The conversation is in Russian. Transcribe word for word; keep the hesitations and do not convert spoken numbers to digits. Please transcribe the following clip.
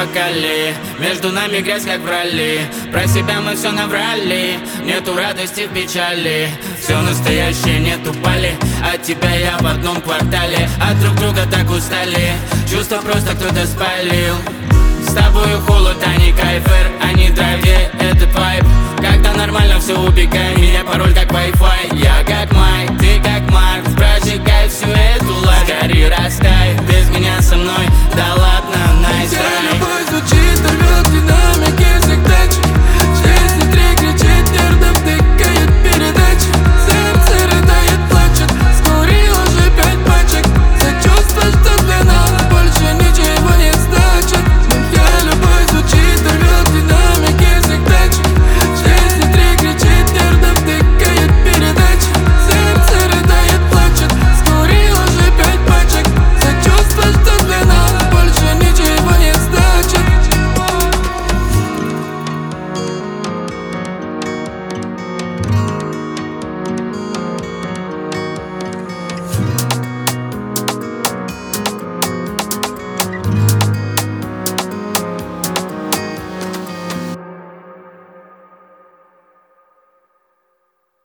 накали. Между нами грязь, как в ралли. Про себя мы все наврали. Нету радости в печали. Все настоящее, нету пали. От тебя я в одном квартале. От друг друга так устали. Чувства просто кто-то спалил. С тобою холод, а не кайфер, а не драйв, этот вайб. Когда нормально все, убегай, меня пароль как Wi-Fi. Я как Май, ты как Март.